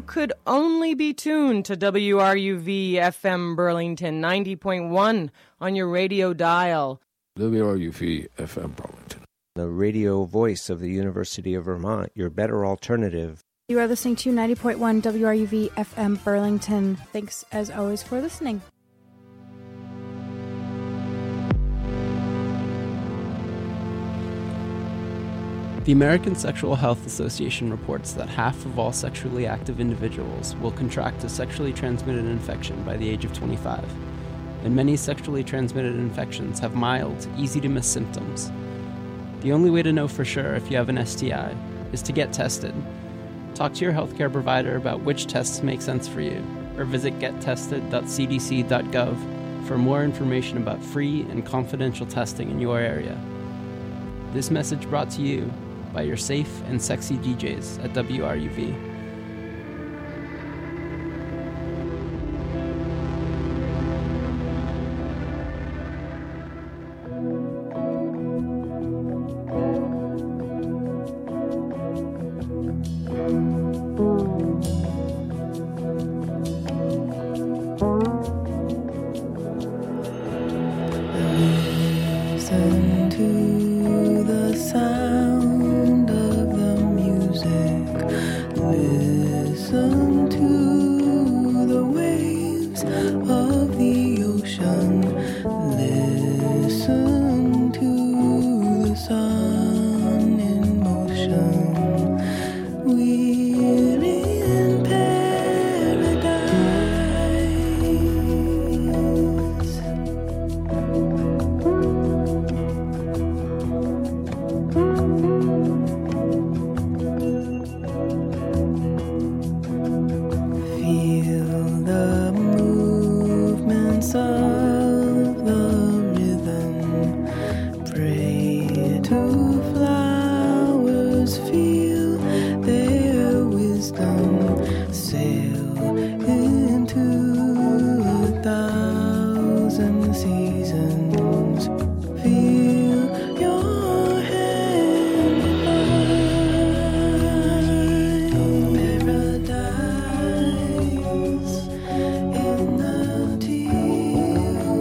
could only be tuned to WRUV FM Burlington 90.1 on your radio dial. WRUV FM Burlington. The radio voice of the University of Vermont, your better alternative. You are listening to 90.1 WRUV FM Burlington. Thanks, as always, for listening. The American Sexual Health Association reports that half of all sexually active individuals will contract a sexually transmitted infection by the age of 25. And many sexually transmitted infections have mild, easy-to-miss symptoms. The only way to know for sure if you have an STI is to get tested. Talk to your healthcare provider about which tests make sense for you, or visit gettested.cdc.gov for more information about free and confidential testing in your area. This message brought to you by your safe and sexy DJs at WRUV. Listen to the sound of the music. Listen to the waves of the ocean. Listen to the sun in motion. We're in paradise. Feel the movements of the rhythm. Pray to flowers, feel their wisdom. Sail into 1,000 seasons. Feel your hand in mine. Paradise in the teal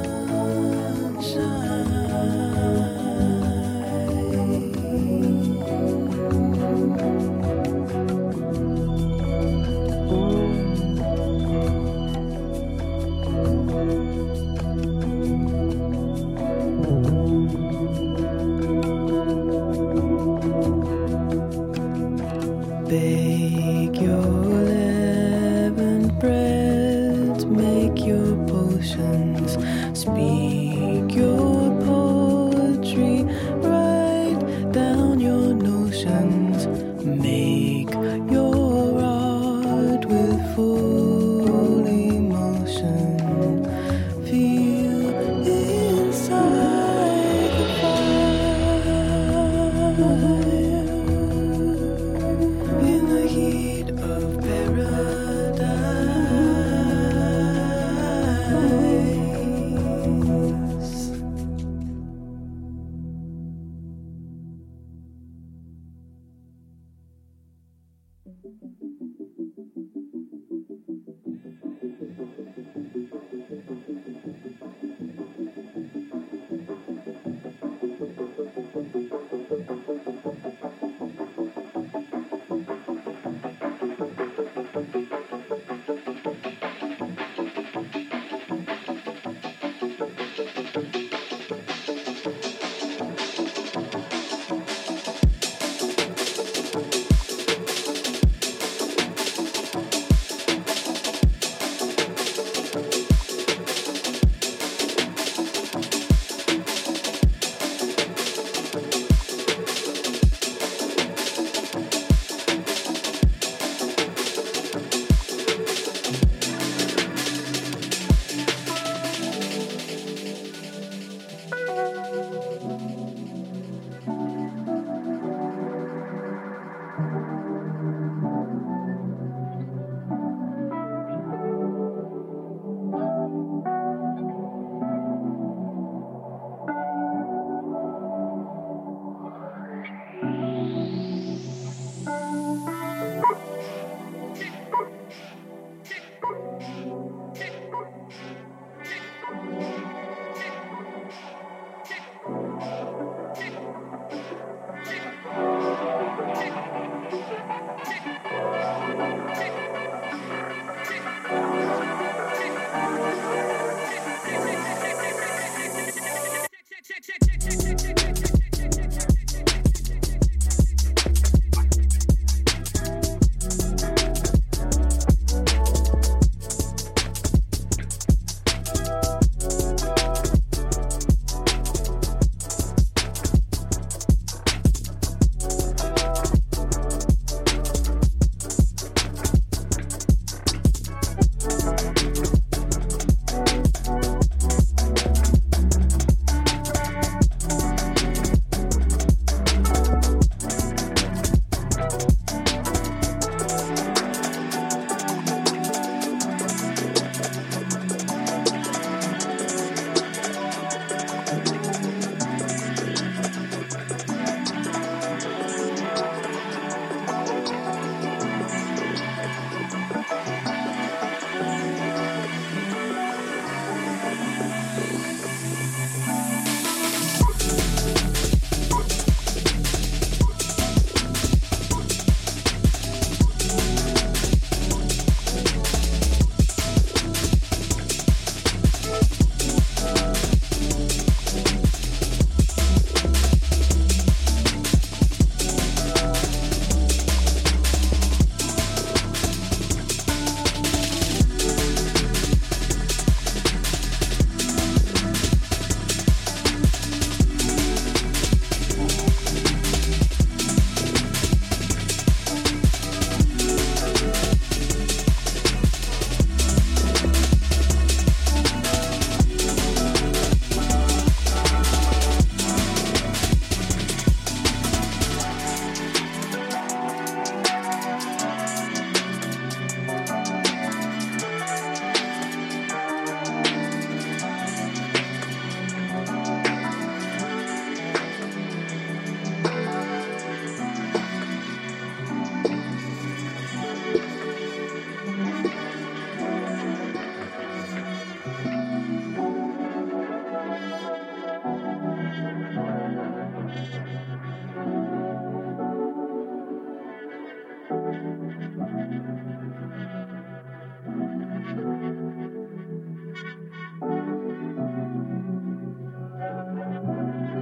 Bake your leavened breads, make your potions, speak your poetry, write down your notions, make your art with full emotion. Feel inside the fire. In the heat of paradise.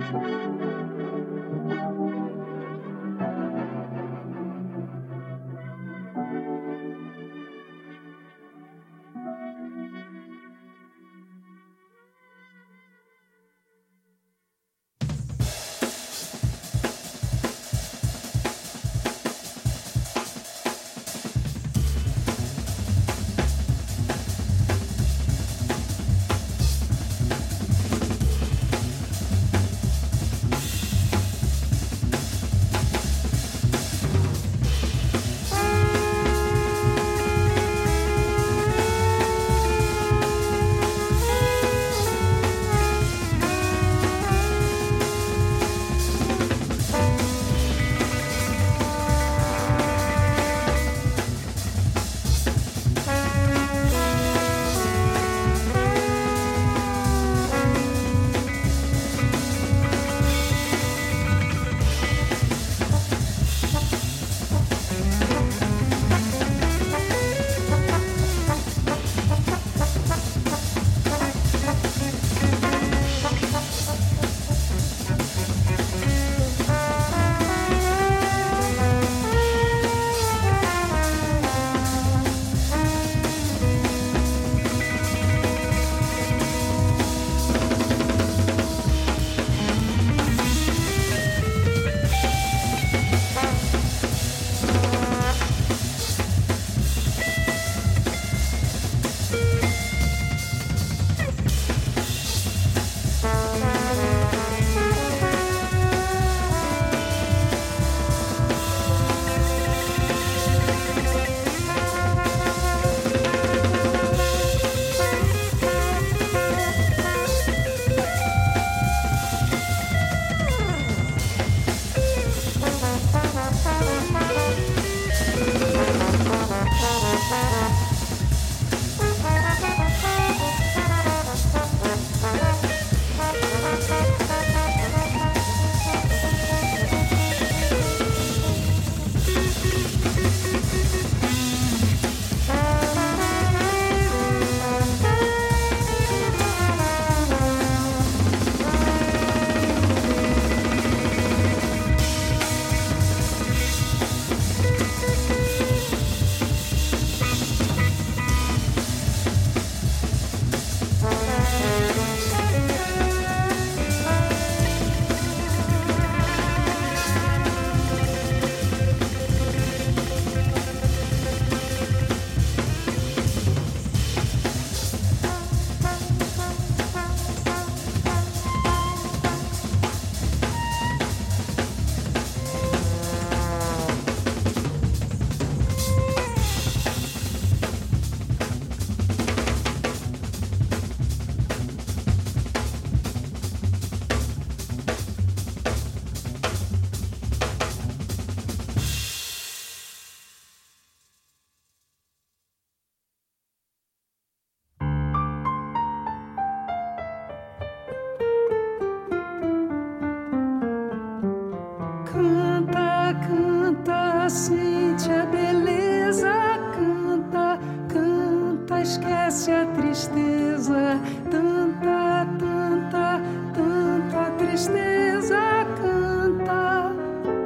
sente a beleza, canta, canta, esquece a tristeza, tanta, tanta, tanta tristeza, canta.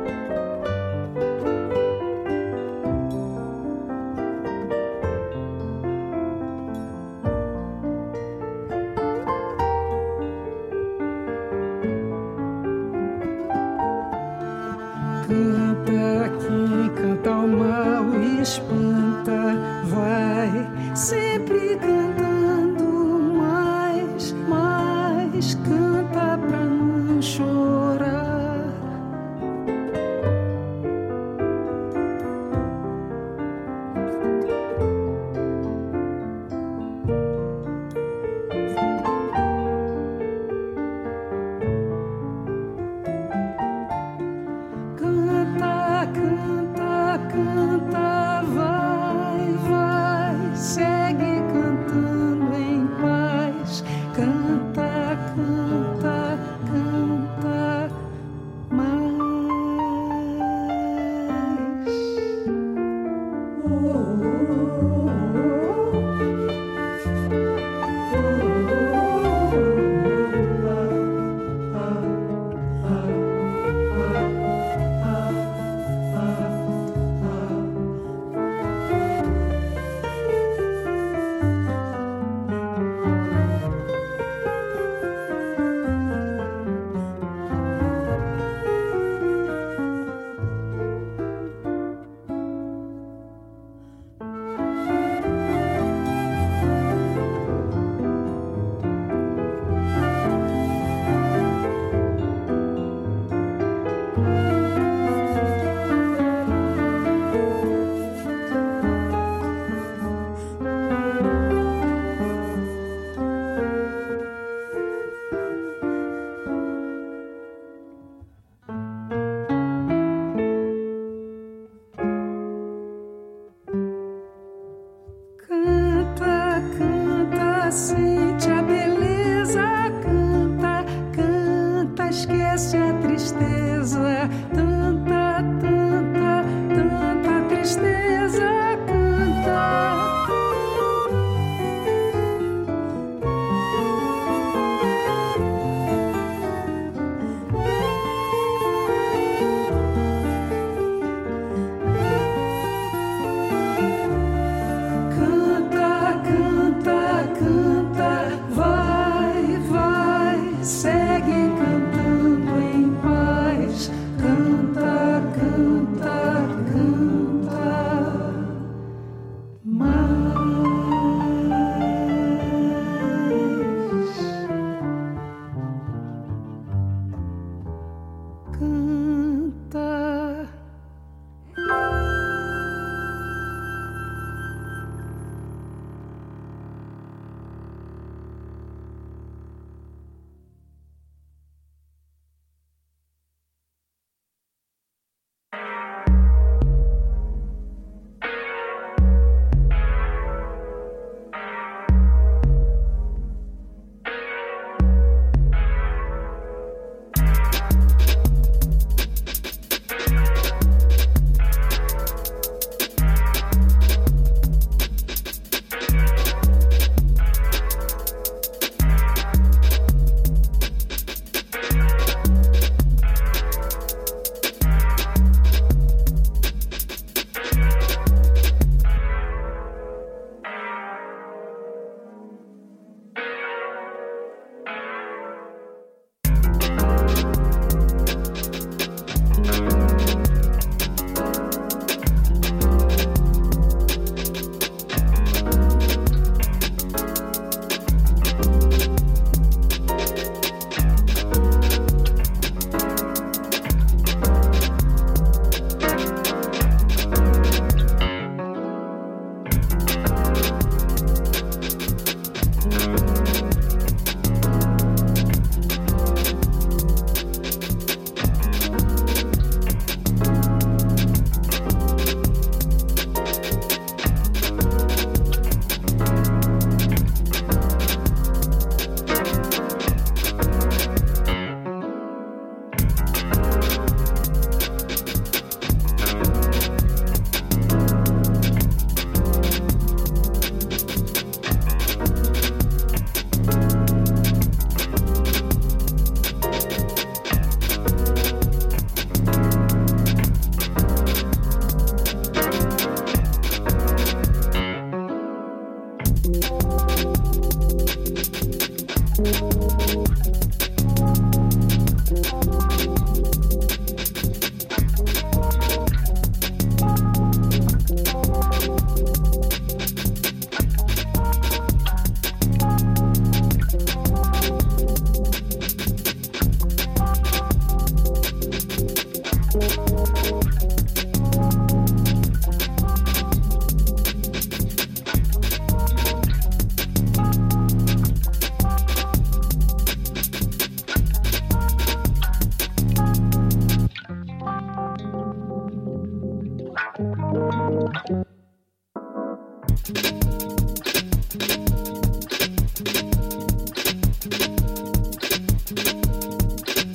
Canta, quem canta o mal espanta, vai sempre cantando mais, mais, canta pra não chorar. canta, esquece a tristeza. Tanta, tanta, tanta tristeza. Canta. Segue cantando em paz. Canta, canta, canta. Mais. Canta.